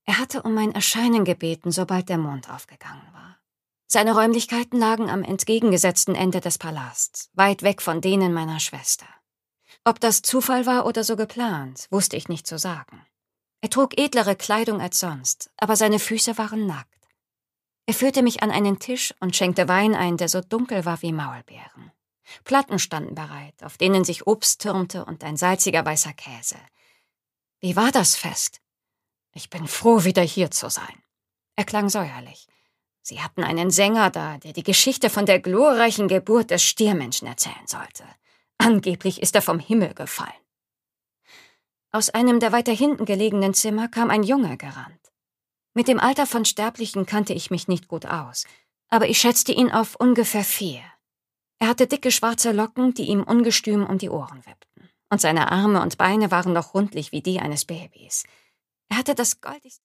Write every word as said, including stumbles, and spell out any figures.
Er hatte um mein Erscheinen gebeten, sobald der Mond aufgegangen war. Seine Räumlichkeiten lagen am entgegengesetzten Ende des Palasts, weit weg von denen meiner Schwester. Ob das Zufall war oder so geplant, wusste ich nicht zu sagen. Er trug edlere Kleidung als sonst, aber seine Füße waren nackt. Er führte mich an einen Tisch und schenkte Wein ein, der so dunkel war wie Maulbeeren. Platten standen bereit, auf denen sich Obst türmte und ein salziger weißer Käse. Wie war das Fest? Ich bin froh, wieder hier zu sein. Er klang säuerlich. Sie hatten einen Sänger da, der die Geschichte von der glorreichen Geburt des Stiermenschen erzählen sollte. Angeblich ist er vom Himmel gefallen. Aus einem der weiter hinten gelegenen Zimmer kam ein Junge gerannt. Mit dem Alter von Sterblichen kannte ich mich nicht gut aus, aber ich schätzte ihn auf ungefähr vier. Er hatte dicke schwarze Locken, die ihm ungestüm um die Ohren wippten. Und seine Arme und Beine waren noch rundlich wie die eines Babys. Er hatte das goldigste